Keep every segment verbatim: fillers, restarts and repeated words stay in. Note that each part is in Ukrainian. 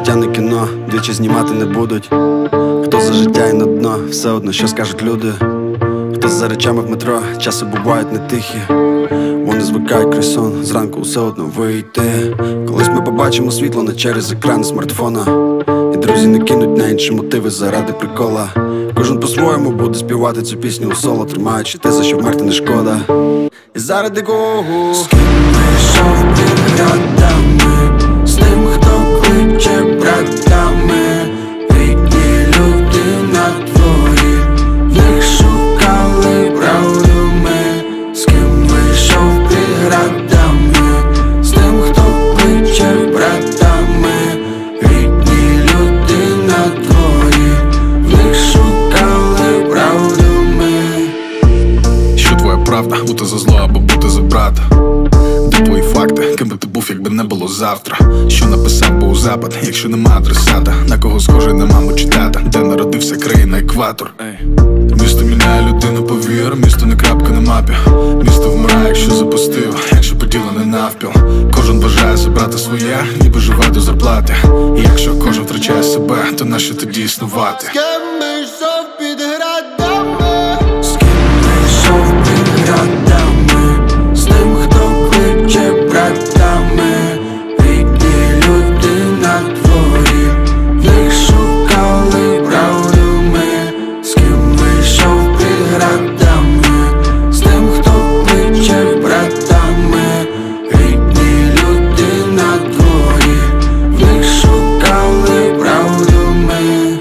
життя не кіно, двічі знімати не будуть. Хто за життя і на дно, все одно що скажуть люди. Хто за речами в метро, часи бувають не тихі. Вони звикають крізь сон, зранку все одно вийти. Колись ми побачимо світло не через екран смартфона. І друзі не кинуть на інші мотиви заради прикола. Кожен по-своєму буде співати цю пісню у соло, тримаючи те, за що вмерти не шкода. І заради кого? З ким вийшов під градами, з тим, хто кличе братами. Рідні люди на дворі, в них шукали правду ми. З ким вийшов під градами, з тим, хто кличе братами. Рідні люди на дворі, в них шукали правду ми. Що твоя правда? Бути за зло або бути за брата? Де твої факти? Ким би ти був, якби не було завтра? Що написав би у запад, якщо нема адресата? На кого схожий на маму чи тата? Де народився країна екватор? Місто міняє людину, повір. Місто не крапка на мапі. Місто вмирає, якщо запустив, якщо поділене навпіл. Кожен бажає забрати своє, ніби живе до зарплати. І якщо кожен втрачає себе, то нащо тоді існувати? З ким вийшов під градами, з ким вийшов під градами, з тим, хто кличе братами. Рідні люди на дворі, в них шукали правду ми. З ким вийшов під градами, з тим, хто кличе братами. Рідні люди на дворі, в них шукали правду ми.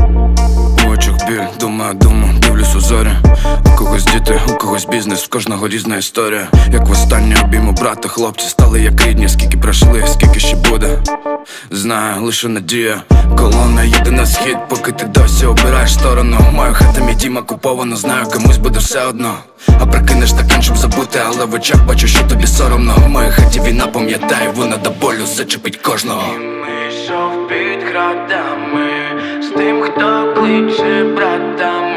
У очах біль, думаю, думаю, дивлюсь у зорі. У когось діти, у когось бізнес, в кожного різна історія. Як востаннє обійму брата, хлопці стали як рідні. Скільки пройшли, скільки ще буде, знаю, лише надія. Колона їде на схід, поки ти досі обираєш сторону. Моя хата, мій дім окуповано, знаю, комусь буде все одно. А прикинеш таке, щоб забути, але в очах бачу, що тобі соромно. В моїй хаті війна, пам'ятаю, вона до болю зачепить кожного. Ми йшов під градами, з тим, хто кличе братами.